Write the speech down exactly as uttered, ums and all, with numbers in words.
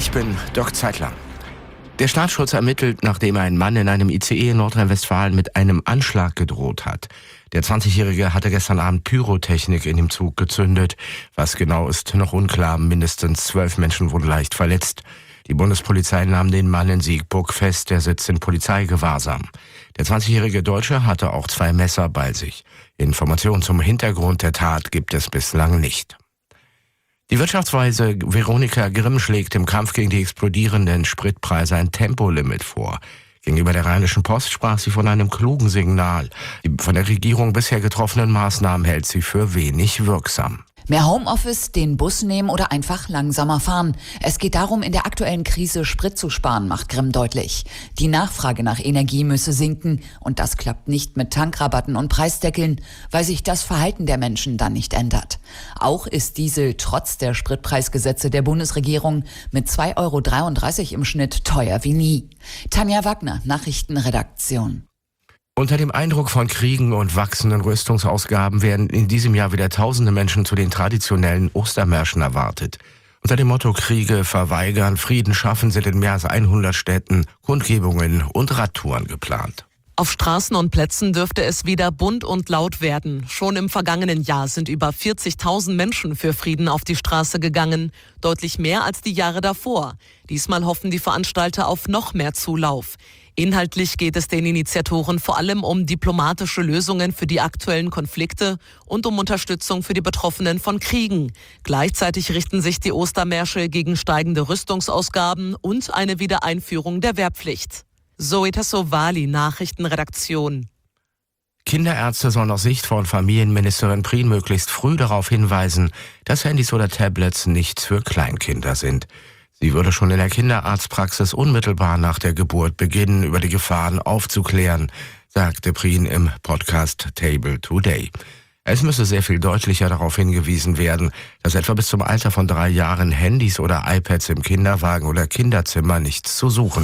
Ich bin Dirk Zeitler. Der Staatsschutz ermittelt, nachdem ein Mann in einem I C E in Nordrhein-Westfalen mit einem Anschlag gedroht hat. Der zwanzigjährige hatte gestern Abend Pyrotechnik in dem Zug gezündet. Was genau ist noch unklar. Mindestens zwölf Menschen wurden leicht verletzt. Die Bundespolizei nahm den Mann in Siegburg fest. Der sitzt in Polizeigewahrsam. Der zwanzigjährige Deutsche hatte auch zwei Messer bei sich. Informationen zum Hintergrund der Tat gibt es bislang nicht. Die Wirtschaftsweise Veronika Grimm schlägt im Kampf gegen die explodierenden Spritpreise ein Tempolimit vor. Gegenüber der Rheinischen Post sprach sie von einem klugen Signal. Die von der Regierung bisher getroffenen Maßnahmen hält sie für wenig wirksam. Mehr Homeoffice, den Bus nehmen oder einfach langsamer fahren. Es geht darum, in der aktuellen Krise Sprit zu sparen, macht Grimm deutlich. Die Nachfrage nach Energie müsse sinken und das klappt nicht mit Tankrabatten und Preisdeckeln, weil sich das Verhalten der Menschen dann nicht ändert. Auch ist Diesel trotz der Spritpreisgesetze der Bundesregierung mit zwei Euro dreiunddreißig im Schnitt teuer wie nie. Tanja Wagner, Nachrichtenredaktion. Unter dem Eindruck von Kriegen und wachsenden Rüstungsausgaben werden in diesem Jahr wieder tausende Menschen zu den traditionellen Ostermärschen erwartet. Unter dem Motto Kriege verweigern, Frieden schaffen sind in mehr als hundert Städten Kundgebungen und Radtouren geplant. Auf Straßen und Plätzen dürfte es wieder bunt und laut werden. Schon im vergangenen Jahr sind über vierzigtausend Menschen für Frieden auf die Straße gegangen. Deutlich mehr als die Jahre davor. Diesmal hoffen die Veranstalter auf noch mehr Zulauf. Inhaltlich geht es den Initiatoren vor allem um diplomatische Lösungen für die aktuellen Konflikte und um Unterstützung für die Betroffenen von Kriegen. Gleichzeitig richten sich die Ostermärsche gegen steigende Rüstungsausgaben und eine Wiedereinführung der Wehrpflicht. Zoe Tassovali, Nachrichtenredaktion. Kinderärzte sollen aus Sicht von Familienministerin Prien möglichst früh darauf hinweisen, dass Handys oder Tablets nichts für Kleinkinder sind. Sie würde schon in der Kinderarztpraxis unmittelbar nach der Geburt beginnen, über die Gefahren aufzuklären, sagte Prien im Podcast Table Today. Es müsse sehr viel deutlicher darauf hingewiesen werden, dass etwa bis zum Alter von drei Jahren Handys oder iPads im Kinderwagen oder Kinderzimmer nichts zu suchen